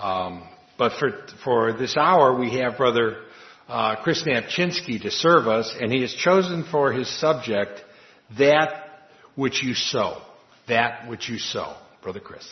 But for this hour, we have Brother Chris Napczynski to serve us, and he has chosen for his subject, That Which You Sow. That Which You Sow. Brother Chris.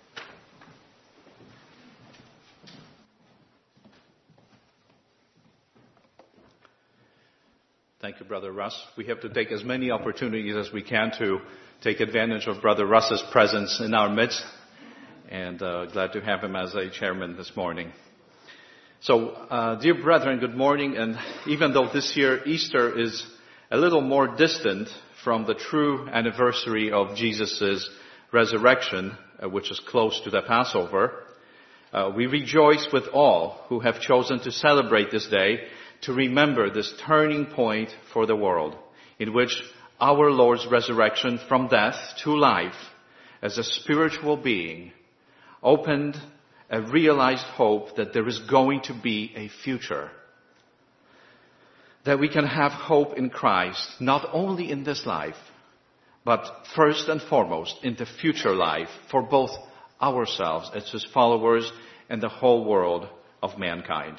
Thank you, Brother Russ. We have to take as many opportunities as we can to take advantage of Brother Russ's presence in our midst, and glad to have him as a chairman this morning. So, dear brethren, good morning, and even though this year Easter is a little more distant from the true anniversary of Jesus' resurrection, which is close to the Passover, we rejoice with all who have chosen to celebrate this day to remember this turning point for the world, in which our Lord's resurrection from death to life as a spiritual being opened a realized hope that there is going to be a future. That we can have hope in Christ, not only in this life, but first and foremost in the future life for both ourselves as His followers and the whole world of mankind.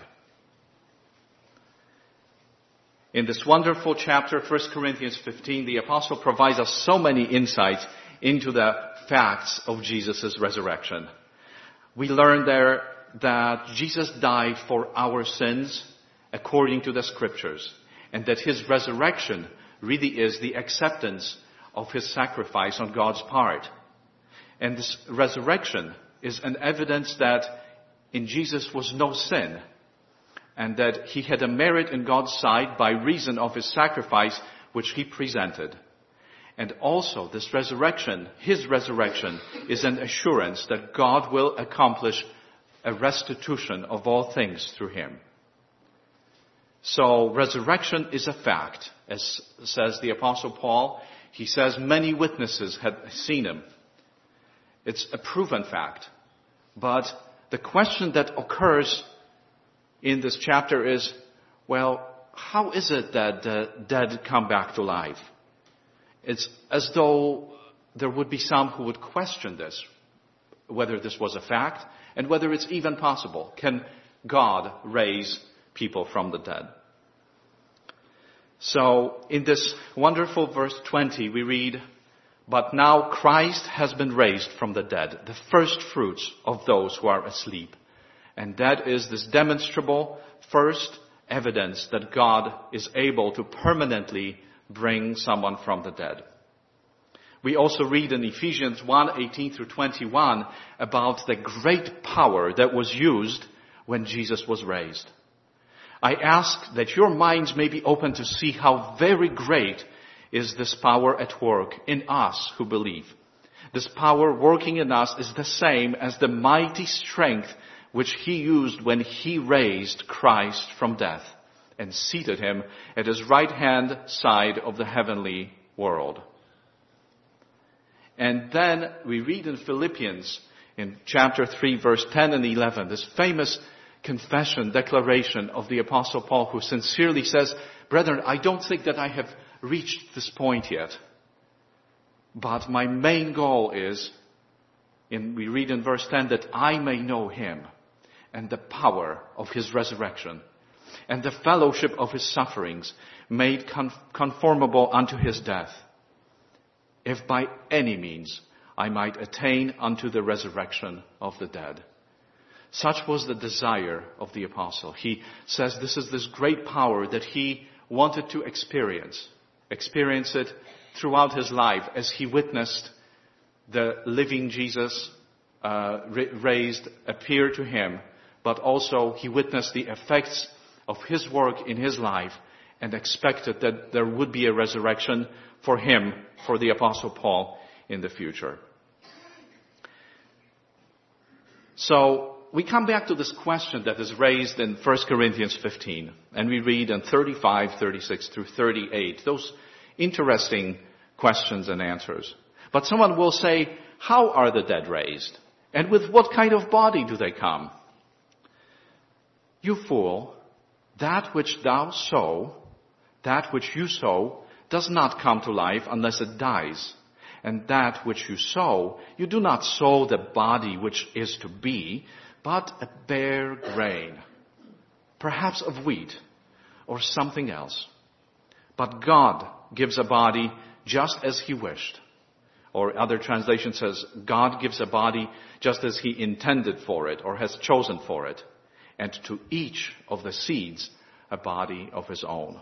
In this wonderful chapter, 1 Corinthians 15, the apostle provides us so many insights into the facts of Jesus' resurrection. We learn there that Jesus died for our sins according to the scriptures, and that His resurrection really is the acceptance of His sacrifice on God's part. And this resurrection is an evidence that in Jesus was no sin, and that He had a merit in God's sight by reason of His sacrifice which He presented. And also this resurrection, His resurrection, is an assurance that God will accomplish a restitution of all things through Him. So resurrection is a fact, as says the Apostle Paul. He says many witnesses had seen Him. It's a proven fact. But the question that occurs in this chapter is, well, how is it that the dead come back to life? It's as though there would be some who would question this, whether this was a fact and whether it's even possible. Can God raise people from the dead? So in this wonderful verse 20 we read, "But now Christ has been raised from the dead, the first fruits of those who are asleep." And that is this demonstrable first evidence that God is able to permanently bring someone from the dead. We also read in Ephesians 1:18 through 21 about the great power that was used when Jesus was raised. I ask that your minds may be open to see how very great is this power at work in us who believe. This power working in us is the same as the mighty strength which He used when He raised Christ from death and seated Him at His right-hand side of the heavenly world. And then we read in Philippians, in chapter 3, verse 10 and 11, this famous confession, declaration of the Apostle Paul, who sincerely says, "Brethren, I don't think that I have reached this point yet, but my main goal is," we read in verse 10, "that I may know Him and the power of His resurrection, and the fellowship of His sufferings, made conformable unto His death, if by any means I might attain unto the resurrection of the dead." Such was the desire of the apostle. He says this is this great power that he wanted to experience it throughout his life as he witnessed the living Jesus raised appear to him, but also he witnessed the effects of His work in his life and expected that there would be a resurrection for him, for the Apostle Paul, in the future. So we come back to this question that is raised in 1 Corinthians 15, and we read in 35, 36 through 38, those interesting questions and answers. But someone will say, how are the dead raised? And with what kind of body do they come? You fool, that which you sow, does not come to life unless it dies. and that which you sow, you do not sow the body which is to be, but a bare grain, perhaps of wheat or something else. But God gives a body just as He wished. Or other translation says, God gives a body just as He intended for it or has chosen for it. And to each of the seeds, a body of His own.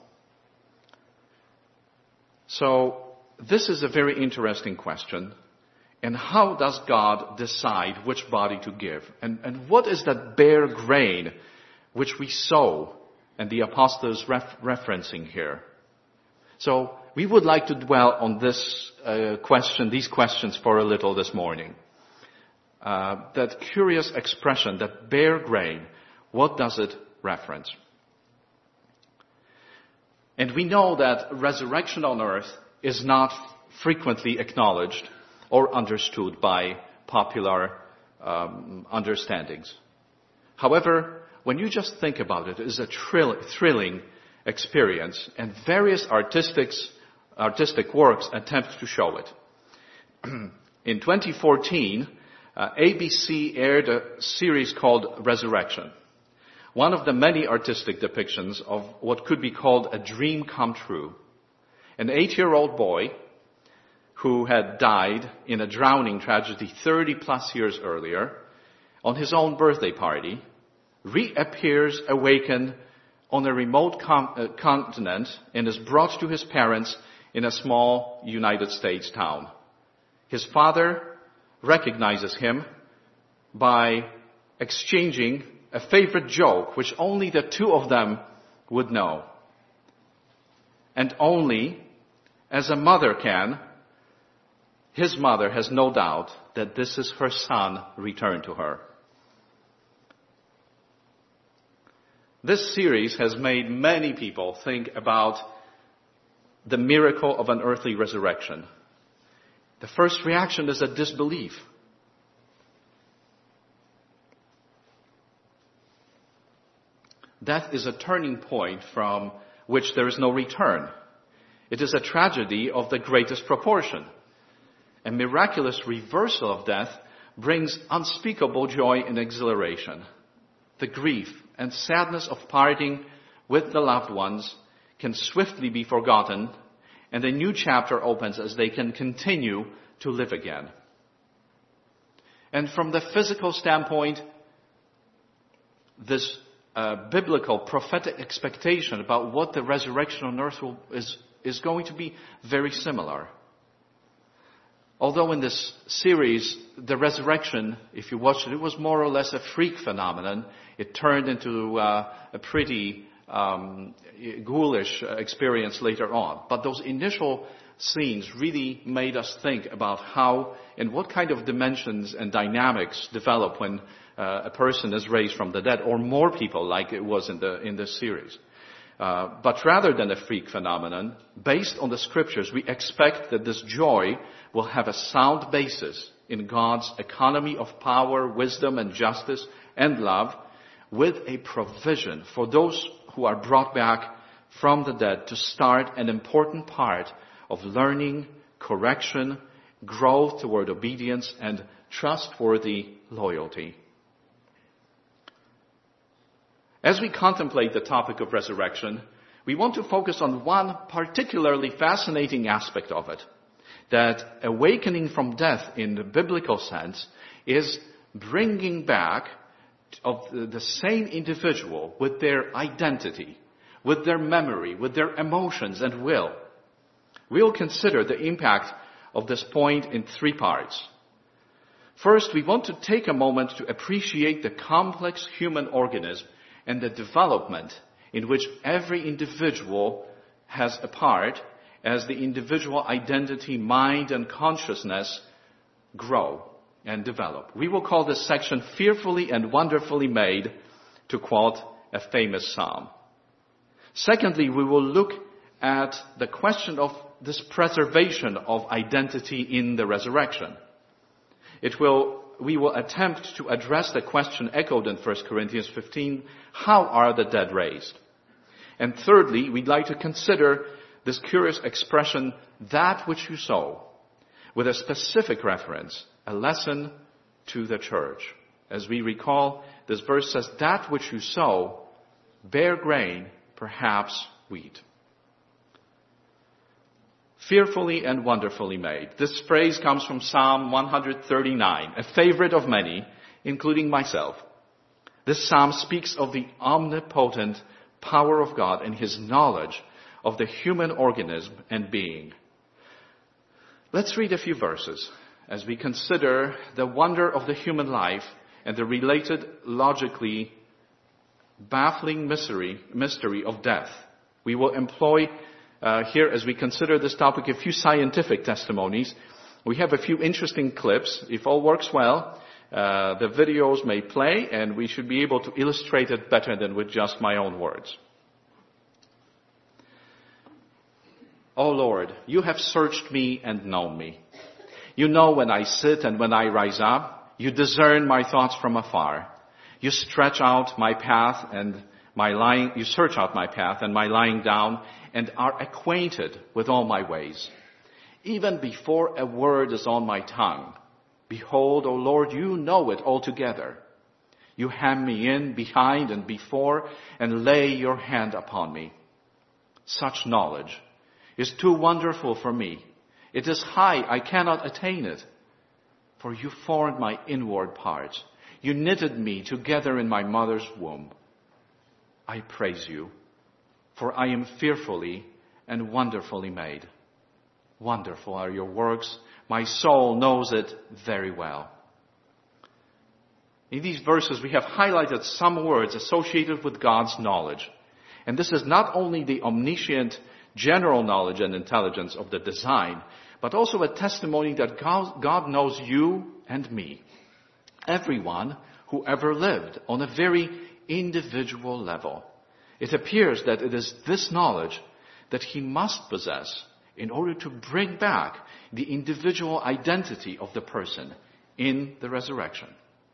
So, this is a very interesting question. And how does God decide which body to give? And what is that bare grain which we sow? And the apostle is referencing here. So, we would like to dwell on this these questions for a little this morning. That curious expression, that bare grain, what does it reference? And we know that resurrection on earth is not frequently acknowledged or understood by popular understandings. However, when you just think about it, it is a thrilling experience, and various artistic works attempt to show it. In 2014, ABC aired a series called Resurrection, one of the many artistic depictions of what could be called a dream come true. An 8-year-old boy who had died in a drowning tragedy 30 plus years earlier, on his own birthday party, reappears awakened on a remote continent and is brought to his parents in a small United States town. His father recognizes him by exchanging a favorite joke which only the two of them would know. And only as a mother can, his mother has no doubt that this is her son returned to her. This series has made many people think about the miracle of an earthly resurrection. The first reaction is a disbelief. Death is a turning point from which there is no return. It is a tragedy of the greatest proportion. A miraculous reversal of death brings unspeakable joy and exhilaration. The grief and sadness of parting with the loved ones can swiftly be forgotten, and a new chapter opens as they can continue to live again. And from the physical standpoint, this biblical prophetic expectation about what the resurrection on earth is going to be very similar. Although in this series, the resurrection, if you watched it, it was more or less a freak phenomenon. It turned into a pretty ghoulish experience later on. But those initial scenes really made us think about how and what kind of dimensions and dynamics develop when a person is raised from the dead, or more people like it was in this series. But rather than a freak phenomenon, based on the scriptures, we expect that this joy will have a sound basis in God's economy of power, wisdom, and justice and love, with a provision for those who are brought back from the dead to start an important part of learning, correction, growth toward obedience, and trustworthy loyalty. As we contemplate the topic of resurrection, we want to focus on one particularly fascinating aspect of it, that awakening from death in the biblical sense is bringing back of the same individual with their identity, with their memory, with their emotions and will. We'll consider the impact of this point in 3 parts. First, we want to take a moment to appreciate the complex human organism and the development in which every individual has a part as the individual identity, mind, and consciousness grow and develop. We will call this section Fearfully and Wonderfully Made, to quote a famous psalm. Secondly, we will look at the question of this preservation of identity in the resurrection. We will attempt to address the question echoed in 1 Corinthians 15, how are the dead raised? And thirdly, we'd like to consider this curious expression, that which you sow, with a specific reference, a lesson to the church. As we recall, this verse says, that which you sow, bear grain, perhaps wheat. Fearfully and wonderfully made. This phrase comes from Psalm 139, a favorite of many, including myself. This psalm speaks of the omnipotent power of God and His knowledge of the human organism and being. Let's read a few verses as we consider the wonder of the human life and the related, logically baffling mystery of death. We will employ here, as we consider this topic, a few scientific testimonies. We have a few interesting clips. If all works well, the videos may play, and we should be able to illustrate it better than with just my own words. O Lord, you have searched me and known me. You know when I sit and when I rise up. You discern my thoughts from afar. You stretch out my path and you search out my path and my lying down, and are acquainted with all my ways. Even before a word is on my tongue, behold, O Lord, you know it altogether. You hem me in behind and before, and lay your hand upon me. Such knowledge is too wonderful for me. It is high, I cannot attain it. For you formed my inward parts. You knitted me together in my mother's womb. I praise you, for I am fearfully and wonderfully made. Wonderful are your works. My soul knows it very well. In these verses, we have highlighted some words associated with God's knowledge. And this is not only the omniscient general knowledge and intelligence of the design, but also a testimony that God knows you and me, everyone who ever lived, on a very individual level. It appears that it is this knowledge that He must possess in order to bring back the individual identity of the person in the resurrection.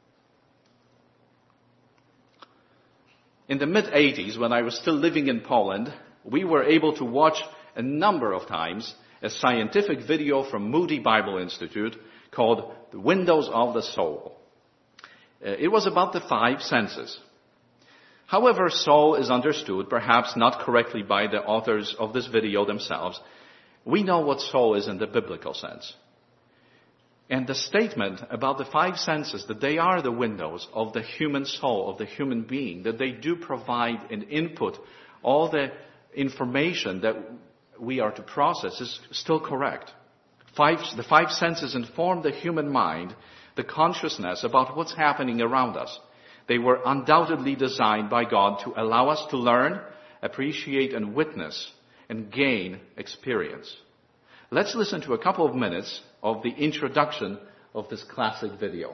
In the mid-80s, when I was still living in Poland, we were able to watch a number of times a scientific video from Moody Bible Institute called The Windows of the Soul. It was about the 5 senses. However, soul is understood, perhaps not correctly by the authors of this video themselves. We know what soul is in the biblical sense. And the statement about the 5 senses, that they are the windows of the human soul, of the human being, that they do provide an input, all the information that we are to process, is still correct. The 5 senses inform the human mind, the consciousness about what's happening around us. They were undoubtedly designed by God to allow us to learn, appreciate, and witness, and gain experience. Let's listen to a couple of minutes of the introduction of this classic video.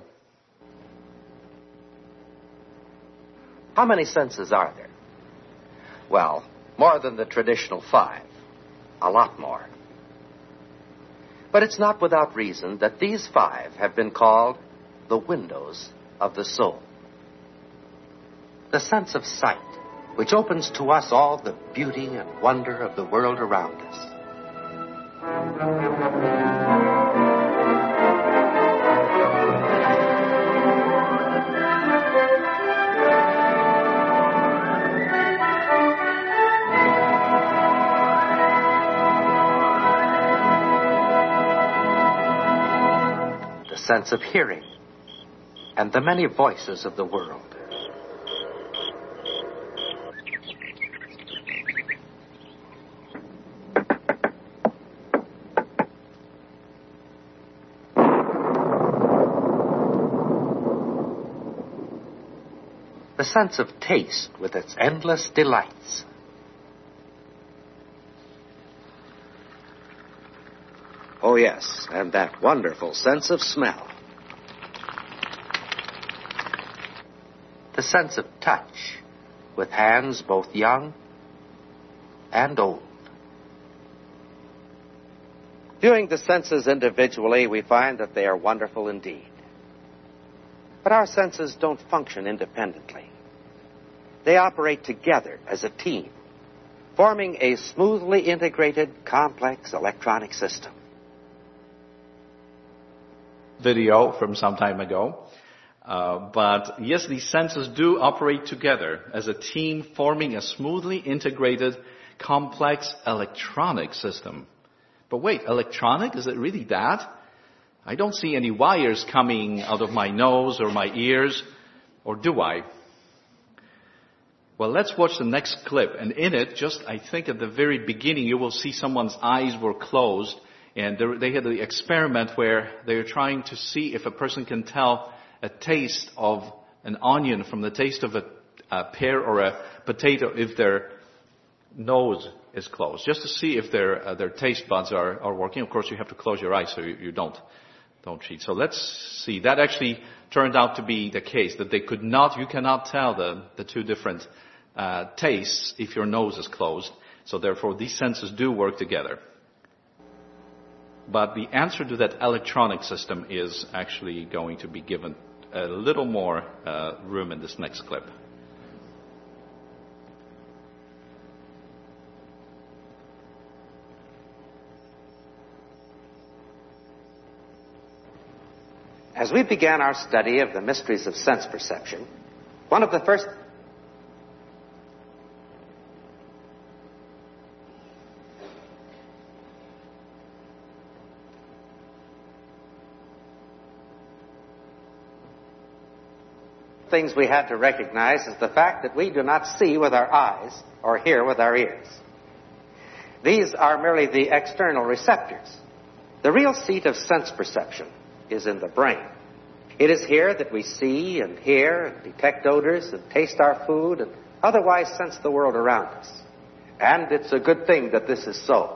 How many senses are there? Well, more than the traditional 5. A lot more. But it's not without reason that these 5 have been called the windows of the soul. The sense of sight, which opens to us all the beauty and wonder of the world around us. The sense of hearing and the many voices of the world. The sense of taste with its endless delights. Oh yes, and that wonderful sense of smell. The sense of touch with hands both young and old. Viewing the senses individually, we find that they are wonderful indeed. But our senses don't function independently. They operate together as a team, forming a smoothly integrated, complex electronic system. video from some time ago. But yes, these senses do operate together as a team, forming a smoothly integrated, complex electronic system. But wait, electronic? Is it really that? I don't see any wires coming out of my nose or my ears, or do I? Well, let's watch the next clip. And in it, I think at the very beginning, you will see someone's eyes were closed. And they had the experiment where they were trying to see if a person can tell a taste of an onion from the taste of a pear or a potato if their nose is closed. Just to see if their taste buds are working. Of course, you have to close your eyes so you don't cheat. So let's see. That actually turned out to be the case, that you cannot tell the two different tastes if your nose is closed. So therefore, these senses do work together. But the answer to that electronic system is actually going to be given a little more room in this next clip. As we began our study of the mysteries of sense perception, one of the first things we had to recognize is the fact that we do not see with our eyes or hear with our ears. These are merely the external receptors. The real seat of sense perception is in the brain. It is here that we see and hear and detect odors and taste our food and otherwise sense the world around us. And it's a good thing that this is so.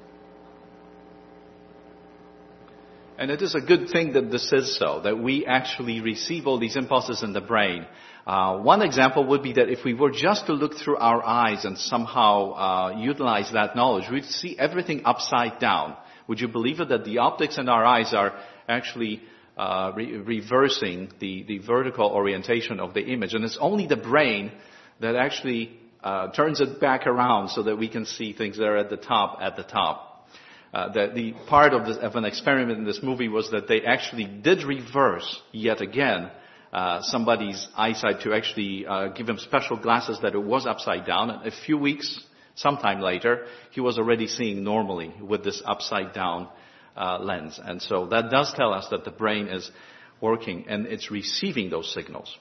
And it is a good thing that this is so, that we actually receive all these impulses in the brain. One example would be that if we were just to look through our eyes and somehow utilize that knowledge, we'd see everything upside down. Would you believe it that the optics in our eyes are actually reversing the vertical orientation of the image? And it's only the brain that actually turns it back around so that we can see things that are at the top. The part of an experiment in this movie was that they actually did reverse yet again somebody's eyesight to actually give him special glasses that it was upside down. And a few weeks, sometime later, he was already seeing normally with this upside down lens. And so that does tell us that the brain is working and it's receiving those signals.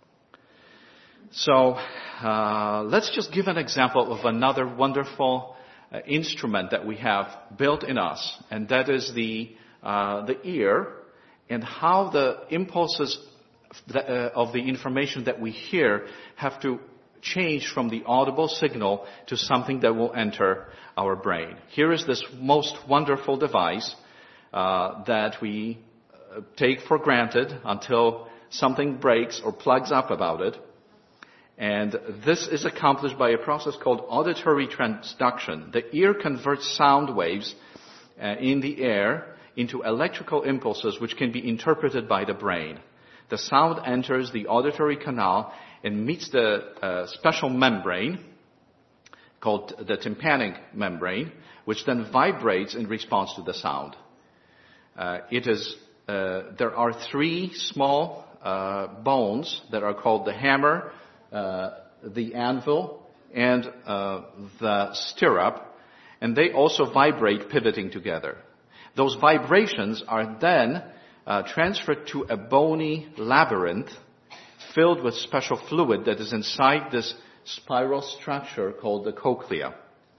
So let's just give an example of another wonderful instrument that we have built in us, and that is the ear, and how the impulses of the information that we hear have to change from the audible signal to something that will enter our brain. Here is this most wonderful device that we take for granted until something breaks or plugs up about it. And this is accomplished by a process called auditory transduction. The ear converts sound waves in the air into electrical impulses which can be interpreted by the brain. The sound enters the auditory canal and meets the special membrane called the tympanic membrane, which then vibrates in response to the sound. There are three small bones that are called the hammer, the anvil, and the stirrup, and they also vibrate pivoting together. Those vibrations are then transferred to a bony labyrinth filled with special fluid that is inside this spiral structure called the cochlea.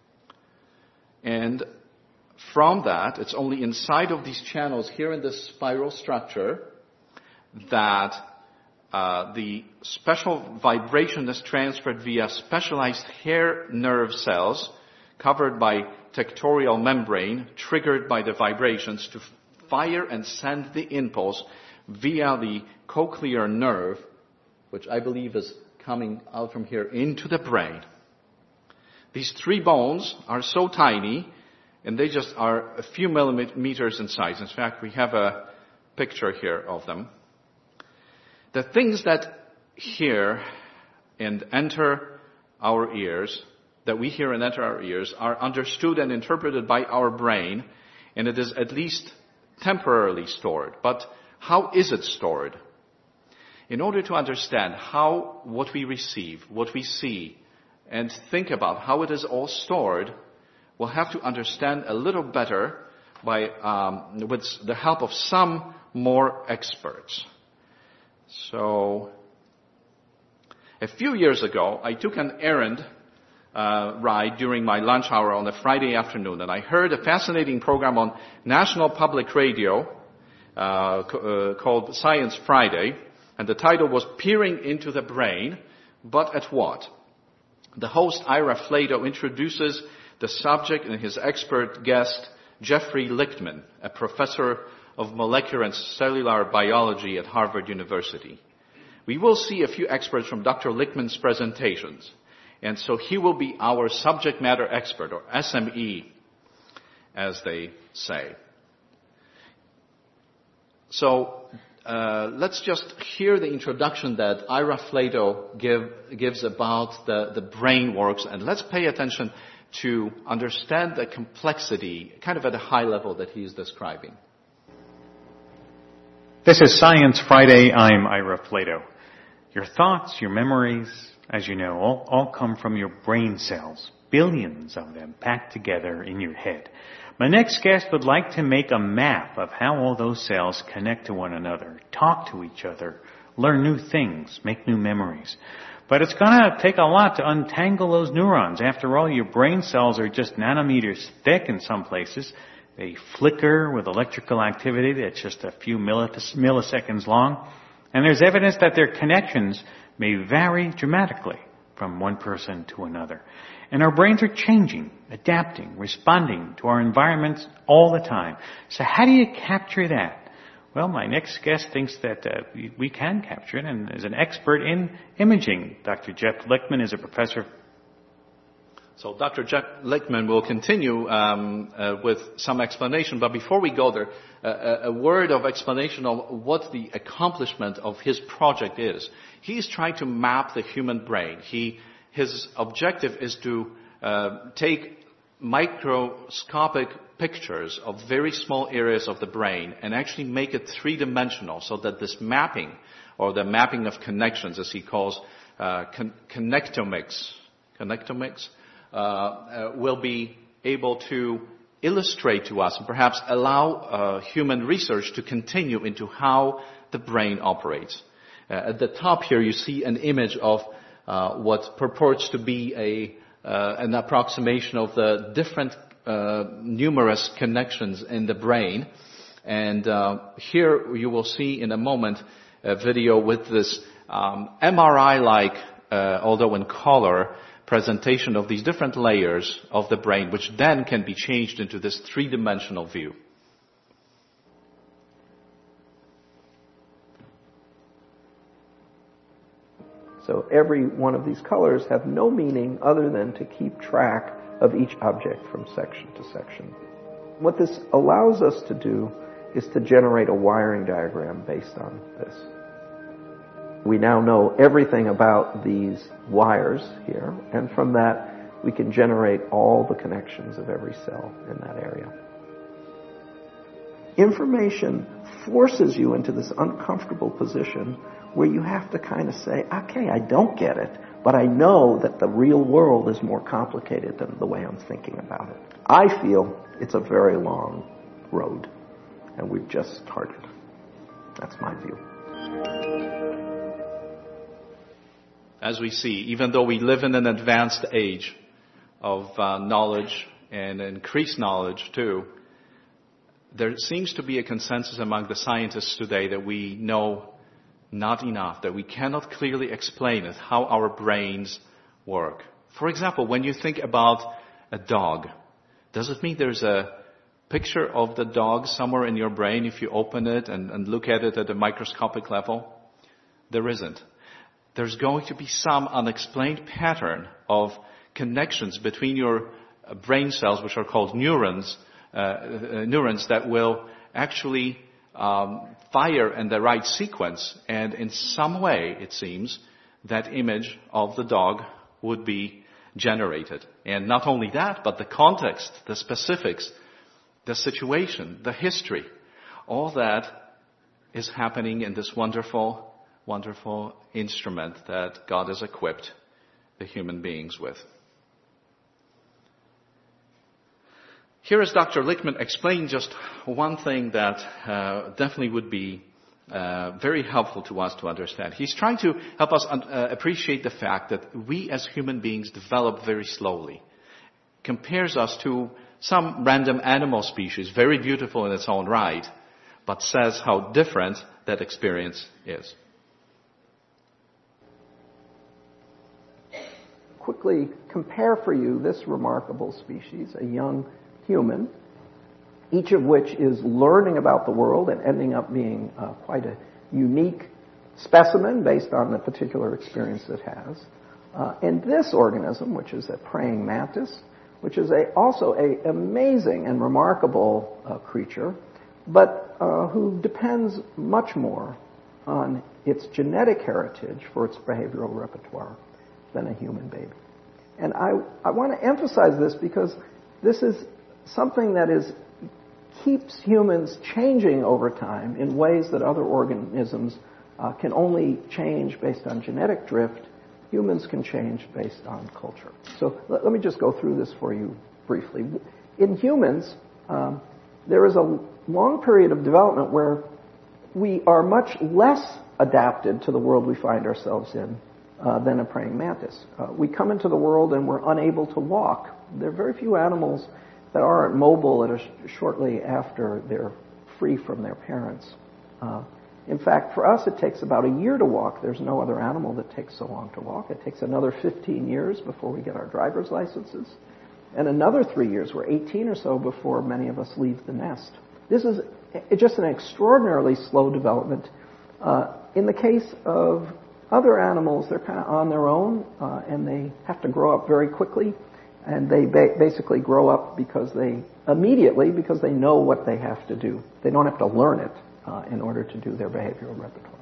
And from that, it's only inside of these channels here in this spiral structure that the special vibration is transferred via specialized hair nerve cells covered by tectorial membrane, triggered by the vibrations to fire and send the impulse via the cochlear nerve, which I believe is coming out from here into the brain. These three bones are so tiny, and they just are a few millimeters in size. In fact, we have a picture here of them. The things that hear and enter our ears, that we hear and enter our ears, are understood and interpreted by our brain, and it is at least temporarily stored. But How is it stored? In order to understand how what we receive, what we see, and think about how it is all stored, we'll have to understand a little better with the help of some more experts. So, a few years ago, I took an errand ride during my lunch hour on a Friday afternoon, and I heard a fascinating program on National Public Radio called Science Friday, and the title was Peering into the Brain, but at what? The host, Ira Flatow, introduces the subject and his expert guest, Jeffrey Lichtman, a professor of molecular and cellular biology at Harvard University. We will see a few experts from Dr. Lichtman's presentations. And so he will be our subject matter expert, or SME, as they say. So let's just hear the introduction that Ira Flatow gives about the brain works, and let's pay attention to understand the complexity, kind of at a high level that he is describing. This is Science Friday. I'm Ira Flatow. Your thoughts, your memories, as you know, all come from your brain cells, billions of them packed together in your head. My next guest would like to make a map of how all those cells connect to one another, talk to each other, learn new things, make new memories. But it's going to take a lot to untangle those neurons. After all, your brain cells are just nanometers thick in some places. They flicker with electrical activity that's just a few milliseconds long. And there's evidence that their connections may vary dramatically from one person to another. And our brains are changing, adapting, responding to our environments all the time. So how do you capture that? Well, my next guest thinks that we can capture it and is an expert in imaging. Dr. Jeff Lichtman is a professor. So Dr. Jeff Lichtman will continue with some explanation, but before we go there, a word of explanation of what the accomplishment of his project is. He's trying to map the human brain. His objective is to take microscopic pictures of very small areas of the brain and actually make it three-dimensional so that this mapping, or the mapping of connections, as he calls connectomics, will be able to illustrate to us and perhaps allow human research to continue into how the brain operates. At the top here you see an image of what purports to be an approximation of the different numerous connections in the brain. And here you will see in a moment a video with this MRI-like, although in color, presentation of these different layers of the brain, which then can be changed into this three-dimensional view. So every one of these colors have no meaning other than to keep track of each object from section to section. What this allows us to do is to generate a wiring diagram based on this. We now know everything about these wires here, and from that we can generate all the connections of every cell in that area. Information forces you into this uncomfortable position where you have to kind of say, okay, I don't get it, but I know that the real world is more complicated than the way I'm thinking about it. I feel it's a very long road, and we've just started. That's my view. As we see, even though we live in an advanced age of knowledge and increased knowledge too, there seems to be a consensus among the scientists today that we know not enough, that we cannot clearly explain it, how our brains work. For example, when you think about a dog, does it mean there's a picture of the dog somewhere in your brain if you open it and look at it at a microscopic level? There isn't. There's going to be some unexplained pattern of connections between your brain cells, which are called neurons that will actually fire in the right sequence, and in some way, it seems, that image of the dog would be generated. And not only that, but the context, the specifics, the situation, the history, all that is happening in this wonderful, wonderful instrument that God has equipped the human beings with. Here is Dr. Lichtman explaining just one thing that definitely would be very helpful to us to understand. He's trying to help us appreciate the fact that we as human beings develop very slowly. Compares us to some random animal species, very beautiful in its own right, but says how different that experience is. Quickly compare for you this remarkable species, a young human, each of which is learning about the world and ending up being quite a unique specimen based on the particular experience it has. And this organism, which is a praying mantis, which is also an amazing and remarkable creature, but who depends much more on its genetic heritage for its behavioral repertoire than a human baby. And I want to emphasize this because this is something that keeps humans changing over time in ways that other organisms can only change based on genetic drift. Humans can change based on culture. So let me just go through this for you briefly. In humans, there is a long period of development where we are much less adapted to the world we find ourselves in than a praying mantis. We come into the world and we're unable to walk. There are very few animals that aren't mobile shortly after they're free from their parents. In fact, for us, it takes about a year to walk. There's no other animal that takes so long to walk. It takes another 15 years before we get our driver's licenses, and another 3 years. We're 18 or so before many of us leave the nest. This is just an extraordinarily slow development. In the case of other animals, they're kind of on their own, and they have to grow up very quickly. And they basically grow up because they know what they have to do. They don't have to learn it in order to do their behavioral repertoire.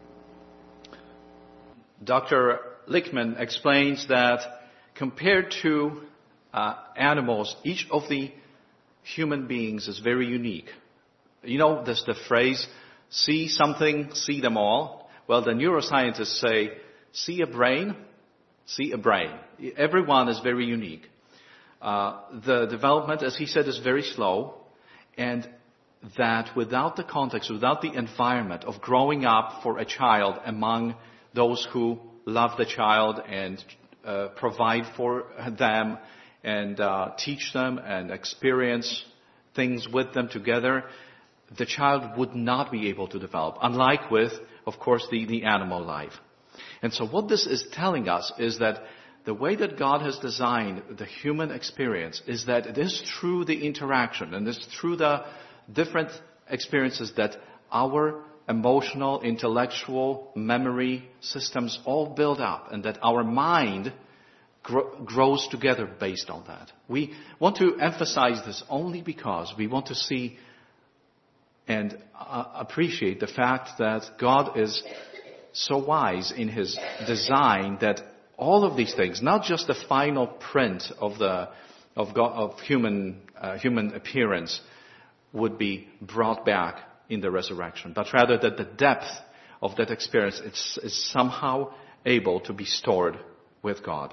Dr. Lichtman explains that compared to animals, each of the human beings is very unique. You know, there's the phrase, see something, see them all. Well, the neuroscientists say, see a brain, see a brain. Everyone is very unique. The development, as he said, is very slow, and that without the context, without the environment of growing up for a child among those who love the child and provide for them and teach them and experience things with them together, the child would not be able to develop, unlike with, of course, the animal life. And so what this is telling us is that the way that God has designed the human experience is that it is through the interaction and it's through the different experiences that our emotional, intellectual, memory systems all build up, and that our mind grows together based on that. We want to emphasize this only because we want to see and appreciate the fact that God is so wise in His design that all of these things, not just the final print of human appearance, would be brought back in the resurrection, but rather that the depth of that experience is somehow able to be stored with God.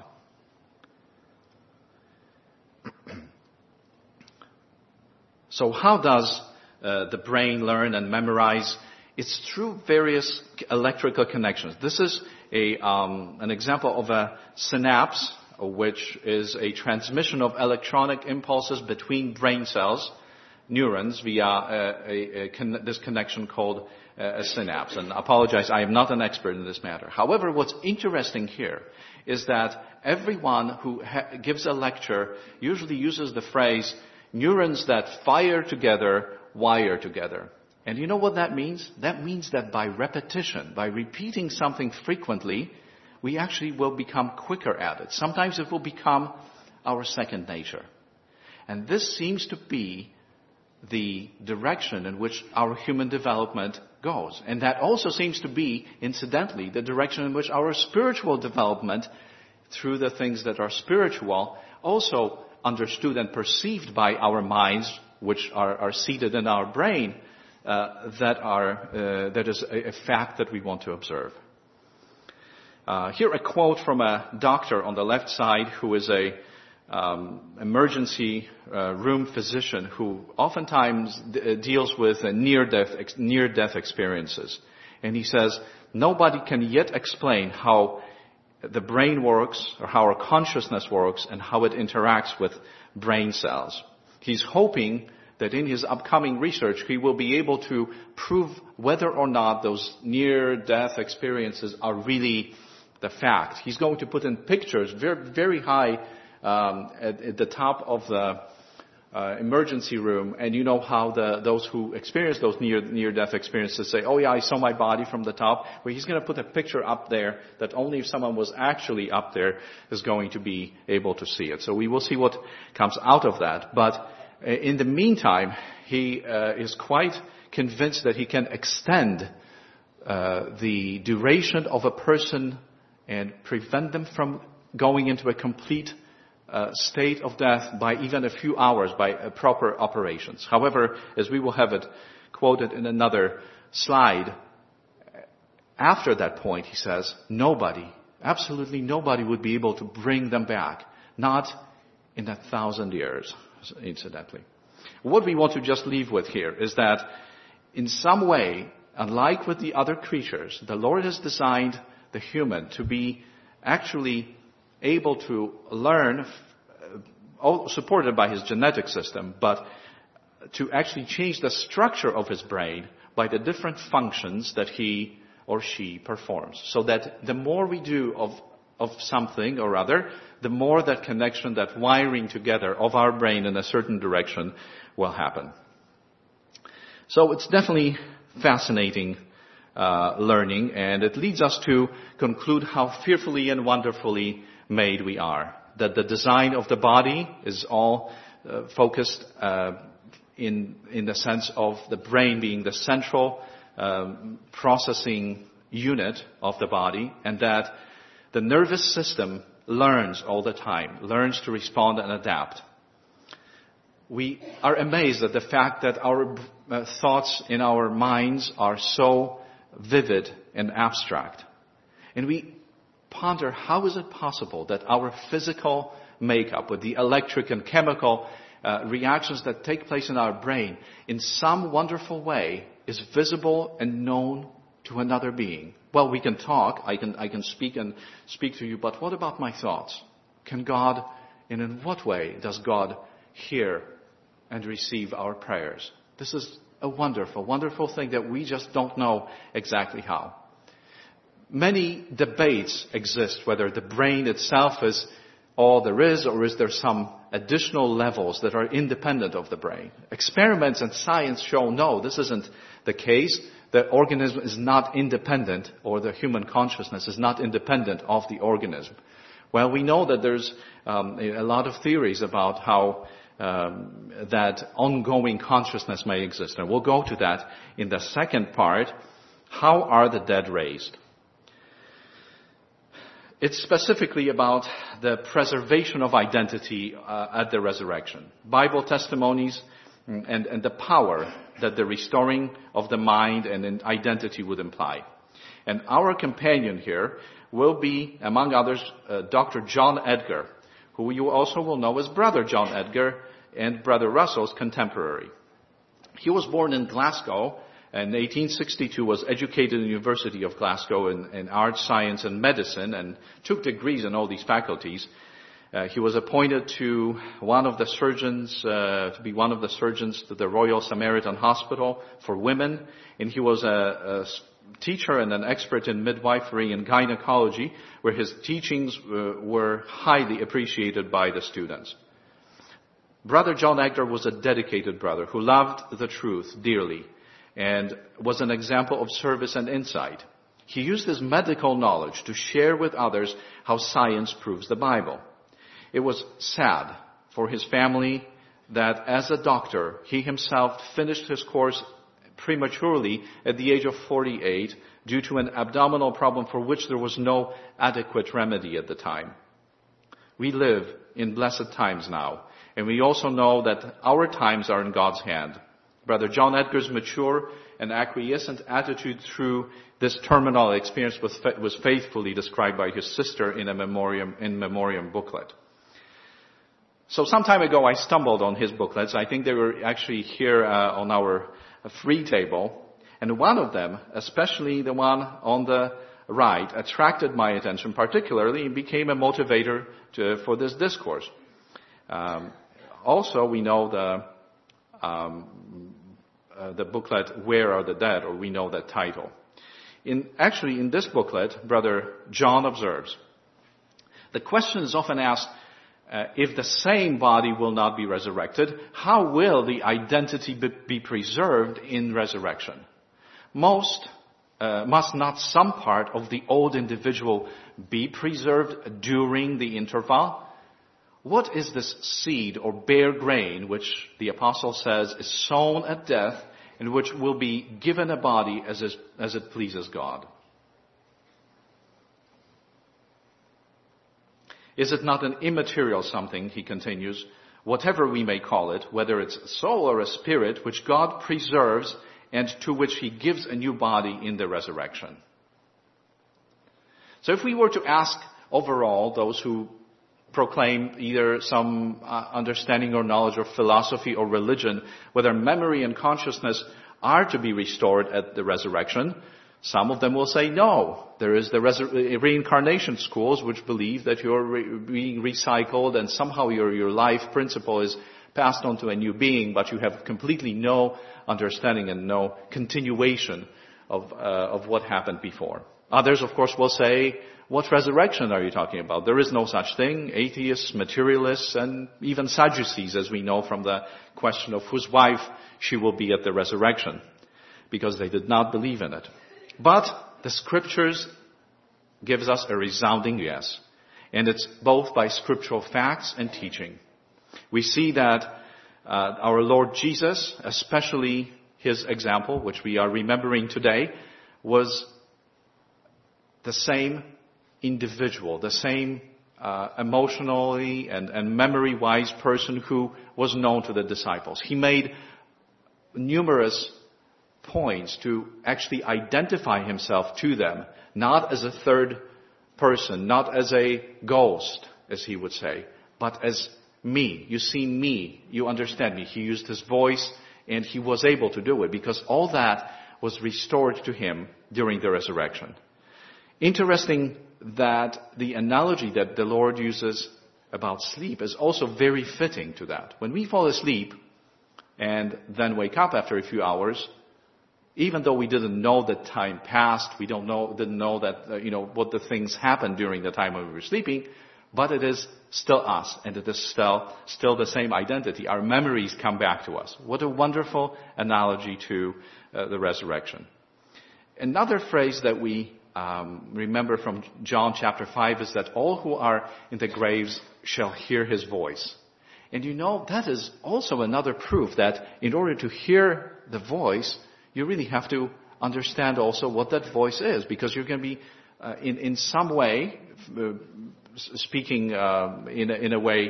So how does the brain learn and memorize? It's through various electrical connections. This is an example of a synapse, which is a transmission of electronic impulses between brain cells, neurons, via this connection called a synapse. And I apologize, I am not an expert in this matter. However, what's interesting here is that everyone who gives a lecture usually uses the phrase, neurons that fire together, wire together. And you know what that means? That means that by repetition, by repeating something frequently, we actually will become quicker at it. Sometimes it will become our second nature. And this seems to be the direction in which our human development goes. And that also seems to be, incidentally, the direction in which our spiritual development, through the things that are spiritual, also understood and perceived by our minds, which are seated in our brain, that is a fact that we want to observe. Here a quote from a doctor on the left side who is a emergency room physician who oftentimes deals with near-death experiences. And he says, nobody can yet explain how the brain works or how our consciousness works and how it interacts with brain cells. He's hoping that in his upcoming research he will be able to prove whether or not those near-death experiences are really the fact. He's going to put in pictures very, very high at the top of the emergency room, and you know how those who experience those near-death experiences say, oh yeah, I saw my body from the top. Well, he's going to put a picture up there that only if someone was actually up there is going to be able to see it. So we will see what comes out of that. But in the meantime, he is quite convinced that he can extend the duration of a person and prevent them from going into a complete state of death by even a few hours by proper operations. However, as we will have it quoted in another slide, after that point, he says, nobody, absolutely nobody would be able to bring them back. Not in 1,000 years, incidentally. What we want to just leave with here is that in some way, unlike with the other creatures, the Lord has designed the human to be actually able to learn, supported by his genetic system, but to actually change the structure of his brain by the different functions that he or she performs. So that the more we do of something or other, the more that connection, that wiring together of our brain in a certain direction will happen. So it's definitely fascinating learning, and it leads us to conclude how fearfully and wonderfully made we are. That the design of the body is all focused in the sense of the brain being the central processing unit of the body, and that the nervous system learns all the time, learns to respond and adapt. We are amazed at the fact that our thoughts in our minds are so vivid and abstract. And we ponder, how is it possible that our physical makeup with the electric and chemical reactions that take place in our brain in some wonderful way is visible and known to another being? Well, we can talk, I can speak to you, but what about my thoughts? Can God, and in what way does God hear and receive our prayers? This is a wonderful, wonderful thing that we just don't know exactly how. Many debates exist whether the brain itself is all there is, or is there some additional levels that are independent of the brain. Experiments and science show no, this isn't the case. The organism is not independent, or the human consciousness is not independent of the organism. Well, we know that there's a lot of theories about how that ongoing consciousness may exist. And we'll go to that in the second part. How are the dead raised? It's specifically about the preservation of identity at the resurrection. Bible testimonies and the power that the restoring of the mind and identity would imply. And our companion here will be, among others, Dr. John Edgar, who you also will know as Brother John Edgar and Brother Russell's contemporary. He was born in Glasgow in 1862, was educated in the University of Glasgow in arts, science, and medicine, and took degrees in all these faculties. He was appointed to one of the surgeons, to be one of the surgeons to the Royal Samaritan Hospital for women, and he was a teacher and an expert in midwifery and gynecology, where his teachings were highly appreciated by the students. Brother John Edgar was a dedicated brother who loved the truth dearly and was an example of service and insight. He used his medical knowledge to share with others how science proves the Bible. It was sad for his family that as a doctor, he himself finished his course prematurely at the age of 48 due to an abdominal problem for which there was no adequate remedy at the time. We live in blessed times now, and we also know that our times are in God's hand. Brother John Edgar's mature and acquiescent attitude through this terminal experience was faithfully described by his sister in a memoriam booklet. So some time ago I stumbled on his booklets. I think they were actually here on our free table. And one of them, especially the one on the right, attracted my attention particularly and became a motivator for this discourse. Also, we know the booklet, Where Are the Dead? Or we know that title. In this booklet, Brother John observes, the question is often asked, if the same body will not be resurrected, how will the identity be preserved in resurrection? Must not some part of the old individual be preserved during the interval? What is this seed or bare grain which the apostle says is sown at death and which will be given a body as it pleases God? Is it not an immaterial something, he continues, whatever we may call it, whether it's a soul or a spirit, which God preserves and to which he gives a new body in the resurrection? So if we were to ask overall those who proclaim either some understanding or knowledge of philosophy or religion, whether memory and consciousness are to be restored at the resurrection, some of them will say no. There is the reincarnation schools which believe that you're being recycled and somehow your life principle is passed on to a new being, but you have completely no understanding and no continuation of what happened before. Others, of course, will say, what resurrection are you talking about? There is no such thing. Atheists, materialists, and even Sadducees, as we know from the question of whose wife she will be at the resurrection, because they did not believe in it. But the scriptures gives us a resounding yes. And it's both by scriptural facts and teaching. We see that our Lord Jesus, especially his example, which we are remembering today, was the same individual, the same emotionally and memory-wise person who was known to the disciples. He made numerous points to actually identify himself to them, not as a third person, not as a ghost, as he would say, but as me. You see me, you understand me. He used his voice and he was able to do it because all that was restored to him during the resurrection. Interesting that the analogy that the Lord uses about sleep is also very fitting to that. When we fall asleep and then wake up after a few hours, even though we didn't know that time passed, we didn't know that, what the things happened during the time when we were sleeping, but it is still us, and it is still the same identity. Our memories come back to us. What a wonderful analogy to the resurrection. Another phrase that we remember from John chapter 5 is that all who are in the graves shall hear his voice. And that is also another proof that in order to hear the voice, you really have to understand also what that voice is, because you're going to be in some way speaking in a way,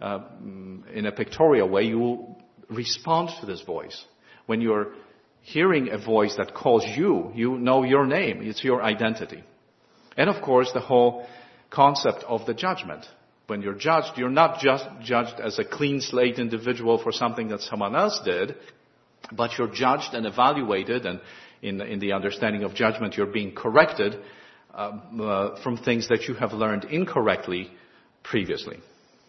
in a pictorial way. You will respond to this voice. When you're hearing a voice that calls you, you know your name. It's your identity. And of course, the whole concept of the judgment. When you're judged, you're not just judged as a clean slate individual for something that someone else did, but you're judged and evaluated, and in the understanding of judgment, you're being corrected from things that you have learned incorrectly previously.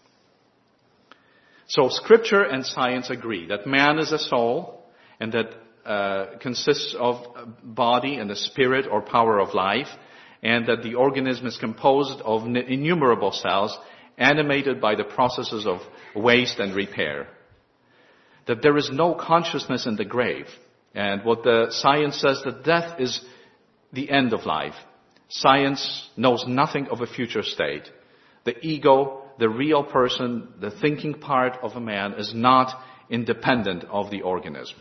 So Scripture and science agree that man is a soul, and that consists of a body and a spirit or power of life, and that the organism is composed of innumerable cells animated by the processes of waste and repair. That there is no consciousness in the grave. And what the science says, that death is the end of life. Science knows nothing of a future state. The ego, the real person, the thinking part of a man is not independent of the organism.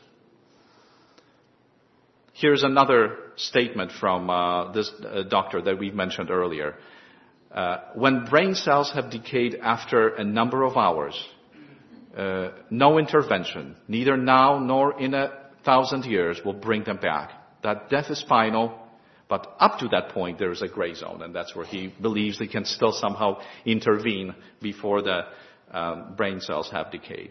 Here's another statement from this doctor that we mentioned earlier. When brain cells have decayed after a number of hours, no intervention, neither now nor in 1,000 years, will bring them back. That death is final, but up to that point there is a gray zone, and that's where he believes he can still somehow intervene before the brain cells have decayed.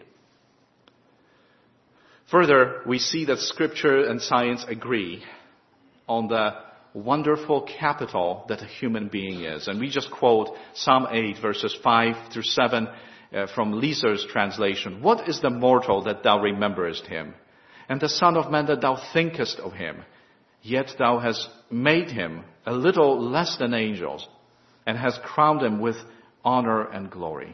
Further, we see that Scripture and science agree on the wonderful capital that a human being is. And we just quote Psalm 8, verses 5 through 7 from Leeser's translation. What is the mortal that thou rememberest him? And the Son of Man that thou thinkest of him? Yet thou hast made him a little less than angels, and hast crowned him with honor and glory.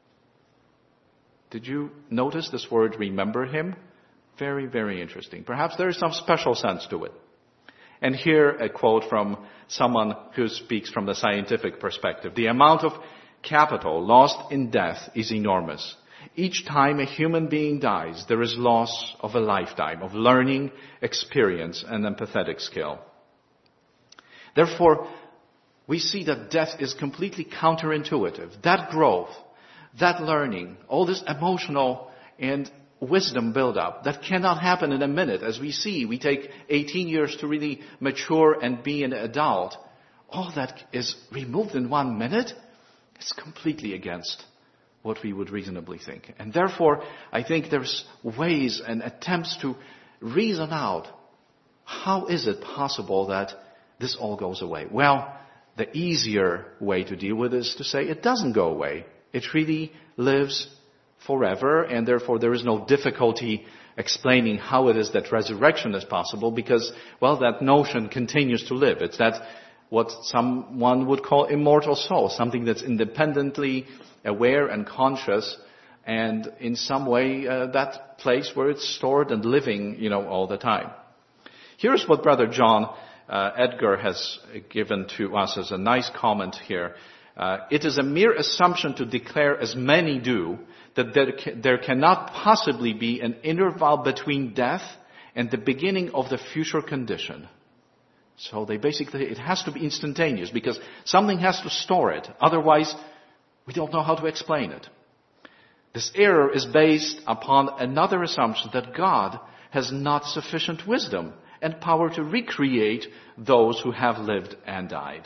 Did you notice this word, remember him? Very, very interesting. Perhaps there is some special sense to it. And here a quote from someone who speaks from the scientific perspective. The amount of capital lost in death is enormous. Each time a human being dies, there is loss of a lifetime of learning, experience, and empathetic skill. Therefore, we see that death is completely counterintuitive. That growth, that learning, all this emotional and wisdom build-up, that cannot happen in a minute. As we see, we take 18 years to really mature and be an adult. All that is removed in 1 minute. It's completely against what we would reasonably think. And therefore, I think there's ways and attempts to reason out, how is it possible that this all goes away? Well, the easier way to deal with it is to say it doesn't go away. It really lives forever, and therefore there is no difficulty explaining how it is that resurrection is possible, because, well, that notion continues to live. It's that what someone would call immortal soul, something that's independently aware and conscious, and in some way that place where it's stored and living, all the time. Here's what Brother John Edgar has given to us as a nice comment here. It is a mere assumption to declare, as many do, that there cannot possibly be an interval between death and the beginning of the future condition. So it has to be instantaneous, because something has to store it. Otherwise, we don't know how to explain it. This error is based upon another assumption, that God has not sufficient wisdom and power to recreate those who have lived and died.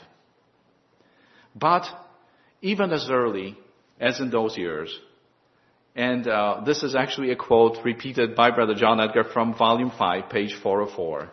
But even as early as in those years, and this is actually a quote repeated by Brother John Edgar from Volume 5, page 404.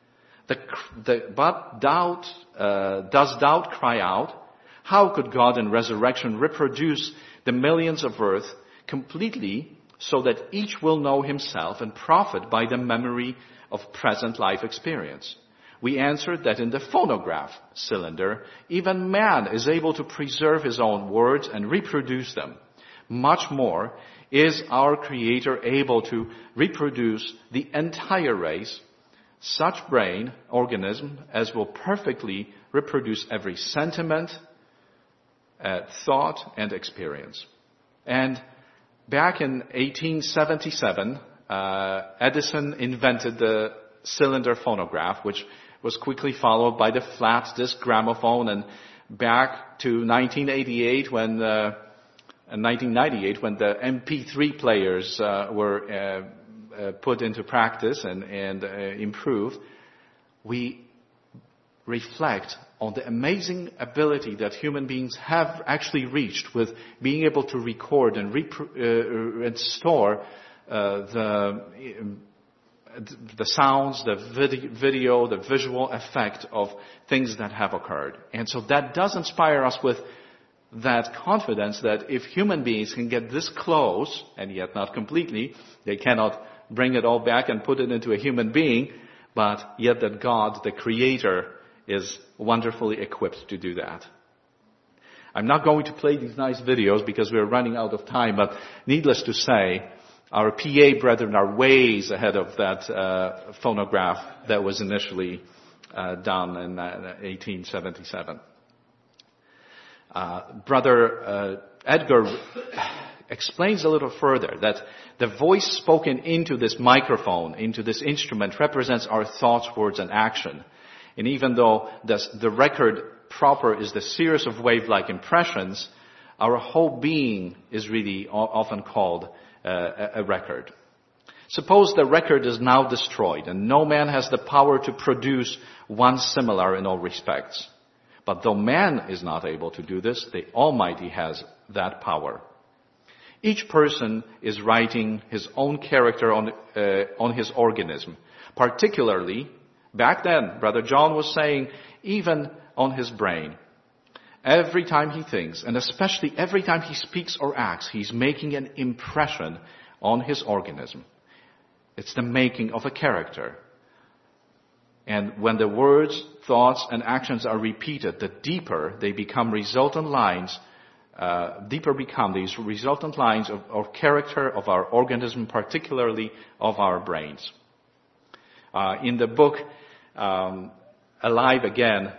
But does doubt cry out? How could God in resurrection reproduce the millions of earth completely, so that each will know himself and profit by the memory of present life experience? We answered that in the phonograph cylinder, even man is able to preserve his own words and reproduce them. Much more is our Creator able to reproduce the entire race, such brain organism as will perfectly reproduce every sentiment, thought, and experience. And back in 1877, Edison invented the cylinder phonograph, which was quickly followed by the flat disc gramophone, and back to 1998 when the MP3 players were put into practice and improved. We reflect on the amazing ability that human beings have actually reached with being able to record and store the sounds, the video, the visual effect of things that have occurred. And so that does inspire us with that confidence that if human beings can get this close, and yet not completely, they cannot bring it all back and put it into a human being, but yet that God, the Creator, is wonderfully equipped to do that. I'm not going to play these nice videos because we're running out of time, but needless to say, our PA brethren are ways ahead of that phonograph that was initially done in 1877. Brother Edgar explains a little further that the voice spoken into this microphone, into this instrument, represents our thoughts, words, and action. And even though the record proper is the series of wave-like impressions, our whole being is really often called a record. Suppose the record is now destroyed and no man has the power to produce one similar in all respects. But though man is not able to do this, the Almighty has that power. Each person is writing his own character on his organism. Particularly, back then, Brother John was saying, even on his brain. Every time he thinks, and especially every time he speaks or acts, he's making an impression on his organism. It's the making of a character. And when the words, thoughts, and actions are repeated, the deeper they become resultant lines, deeper become these resultant lines of character of our organism, particularly of our brains. In the book, Alive Again,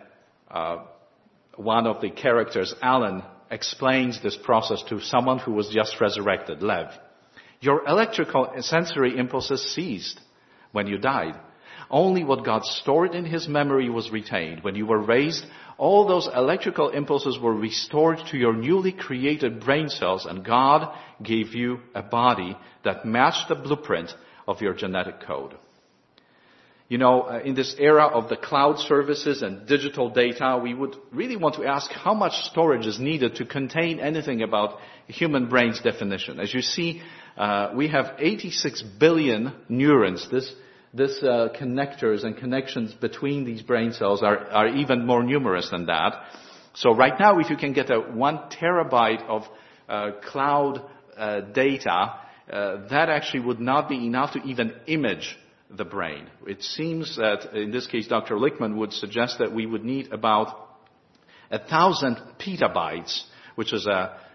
one of the characters, Alan, explains this process to someone who was just resurrected, Lev. Your electrical sensory impulses ceased when you died. Only what God stored in his memory was retained. When you were raised, all those electrical impulses were restored to your newly created brain cells, and God gave you a body that matched the blueprint of your genetic code. You know, in this era of the cloud services and digital data, we would really want to ask how much storage is needed to contain anything about human brain's definition. As you see, we have 86 billion neurons. This connectors and connections between these brain cells are even more numerous than that. So right now, if you can get a 1 terabyte of cloud data, that actually would not be enough to even image the brain. It seems that in this case, Dr. Lichtman would suggest that we would need about 1,000 petabytes, which is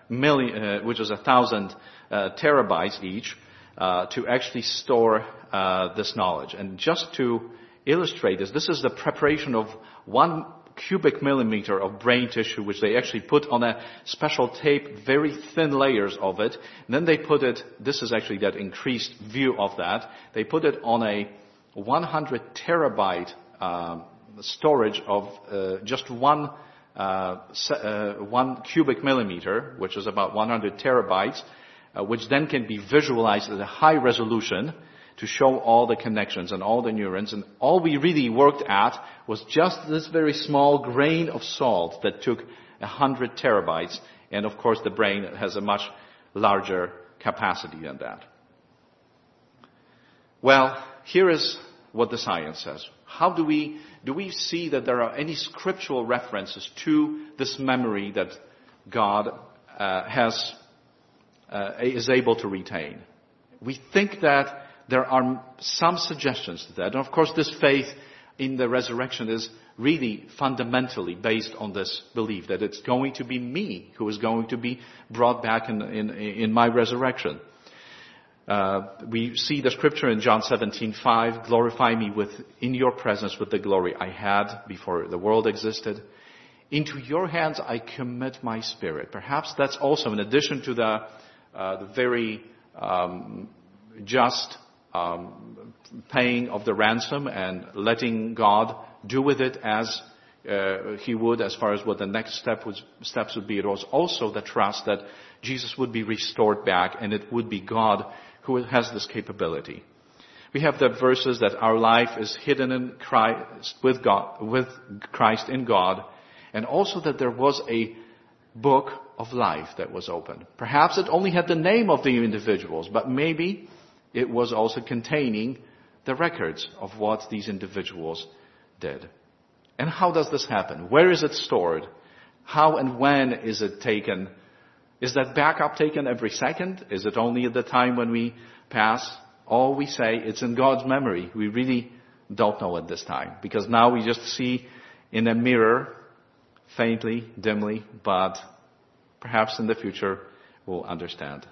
1,000 terabytes each, to actually store this knowledge. And just to illustrate this is the preparation of 1 cubic millimeter of brain tissue, which they actually put on a special tape, very thin layers of it. And then they put it, this is actually that increased view of that, they put it on a 100 terabyte storage of just 1 cubic millimeter, which is about 100 terabytes, which then can be visualized at a high resolution to show all the connections and all the neurons. And all we really worked at was just this very small grain of salt that took 100 terabytes. And of course the brain has a much larger capacity than that. Well, here is what the science says. How do we see that there are any scriptural references to this memory that God is able to retain? We think that there are some suggestions to that. And of course, this faith in the resurrection is really fundamentally based on this belief that it's going to be me who is going to be brought back in my resurrection. We see the scripture in John 17:5, glorify me in your presence with the glory I had before the world existed. Into your hands I commit my spirit. Perhaps that's also in addition to the very just paying of the ransom and letting God do with it as he would as far as what the next steps would be. It was also the trust that Jesus would be restored back and it would be God who has this capability. We have the verses that our life is hidden in Christ, with Christ in God, and also that there was a book of life that was opened. Perhaps it only had the name of the individuals, but maybe it was also containing the records of what these individuals did. And how does this happen? Where is it stored? How and when is it taken? Is that backup taken every second? Is it only at the time when we pass? All we say, it's in God's memory. We really don't know at this time. Because now we just see in a mirror, faintly, dimly, but perhaps in the future we'll understand.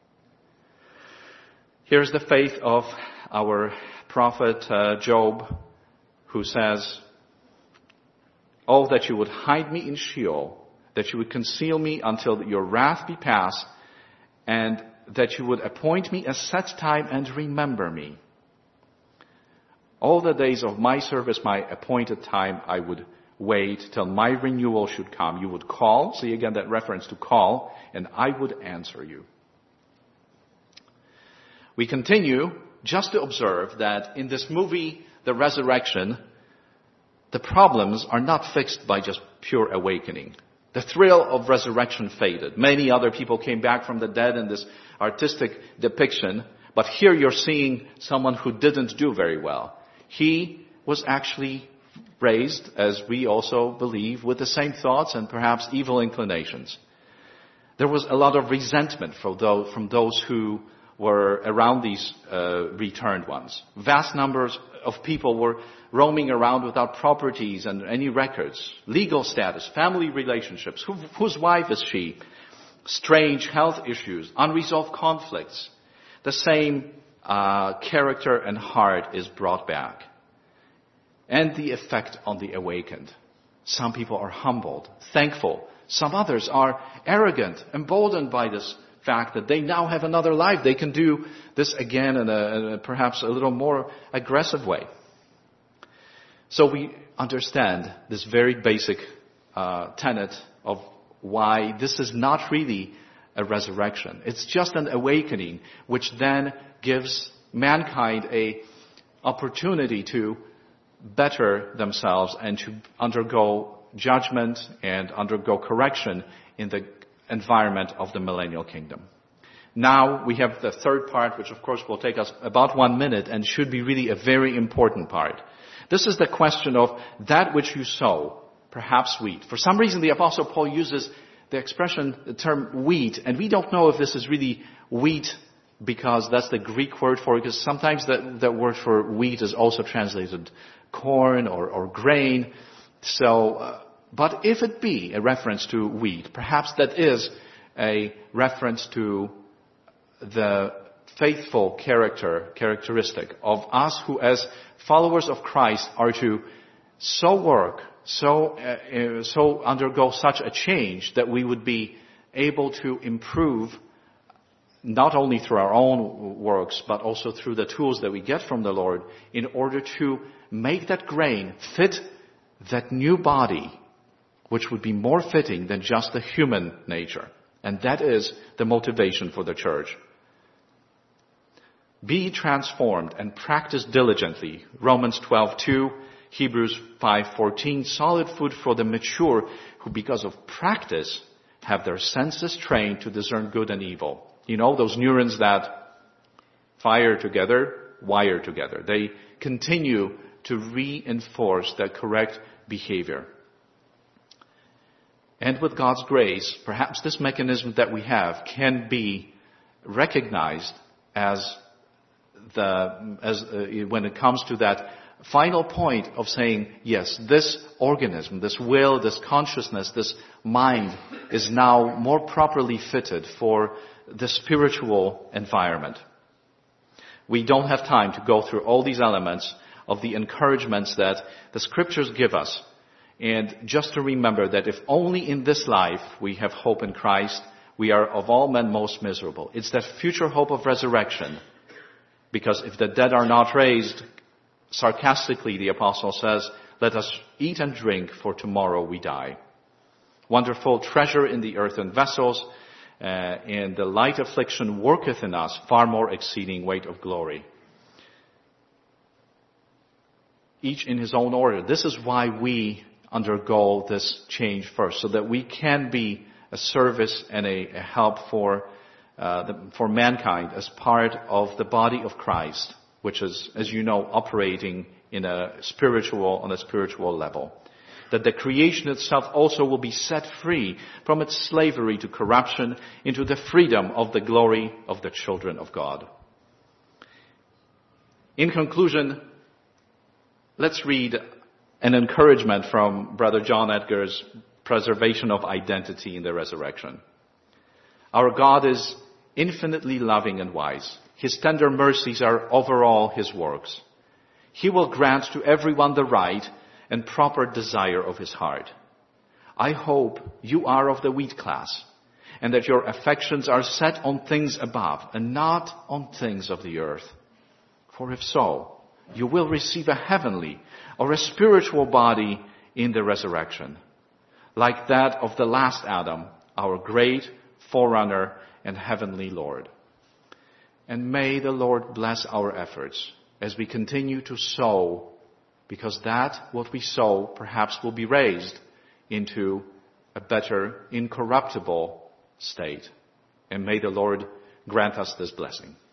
Here's the faith of our prophet Job, who says, oh, that you would hide me in Sheol, that you would conceal me until your wrath be past, and that you would appoint me a set time and remember me. All the days of my service, my appointed time, I would wait till my renewal should come. You would call, see again that reference to call, and I would answer you. We continue just to observe that in this movie, The Resurrection, the problems are not fixed by just pure awakening. The thrill of resurrection faded. Many other people came back from the dead in this artistic depiction, but here you're seeing someone who didn't do very well. He was actually raised, as we also believe, with the same thoughts and perhaps evil inclinations. There was a lot of resentment from those who were around these returned ones. Vast numbers of people were roaming around without properties and any records, legal status, family relationships. Whose wife is she? Strange health issues, unresolved conflicts. The same character and heart is brought back. And the effect on the awakened. Some people are humbled, thankful. Some others are arrogant, emboldened by this fact that they now have another life. They can do this again in a perhaps a little more aggressive way. So we understand this very basic tenet of why this is not really a resurrection. It's just an awakening, which then gives mankind a opportunity to better themselves and to undergo judgment and undergo correction in the environment of the millennial kingdom. Now we have the third part, which of course will take us about 1 minute and should be really a very important part. This is the question of that which you sow, perhaps wheat. For some reason the Apostle Paul uses the term wheat, and we don't know if this is really wheat because that's the Greek word for it, because sometimes the word for wheat is also translated corn or grain. So, but if it be a reference to wheat, perhaps that is a reference to the faithful characteristic of us who as followers of Christ are to so work, so undergo such a change that we would be able to improve not only through our own works, but also through the tools that we get from the Lord in order to make that grain fit that new body, which would be more fitting than just the human nature. And that is the motivation for the church. Be transformed and practice diligently. Romans 12:2, Hebrews 5:14, solid food for the mature who because of practice have their senses trained to discern good and evil. You know, those neurons that fire together, wire together. They continue to reinforce the correct behavior. And with God's grace, perhaps this mechanism that we have can be recognized as when it comes to that final point of saying, yes, this organism, this will, this consciousness, this mind is now more properly fitted for the spiritual environment. We don't have time to go through all these elements of the encouragements that the scriptures give us. And just to remember that if only in this life we have hope in Christ, we are of all men most miserable. It's that future hope of resurrection. Because if the dead are not raised, sarcastically the apostle says, let us eat and drink, for tomorrow we die. Wonderful treasure in the earthen vessels, and the light affliction worketh in us far more exceeding weight of glory. Each in his own order. This is why we undergo this change first, so that we can be a service and a help for mankind as part of the body of Christ, which is, as you know, operating on a spiritual level. That the creation itself also will be set free from its slavery to corruption into the freedom of the glory of the children of God. In conclusion, let's read an encouragement from Brother John Edgar's Preservation of Identity in the Resurrection. Our God is infinitely loving and wise. His tender mercies are over all his works. He will grant to everyone the right and proper desire of his heart. I hope you are of the wheat class, and that your affections are set on things above and not on things of the earth. For if so, you will receive a heavenly or a spiritual body in the resurrection, like that of the last Adam, our great forerunner and heavenly Lord. And may the Lord bless our efforts as we continue to sow, because that what we sow perhaps will be raised into a better, incorruptible state. And may the Lord grant us this blessing.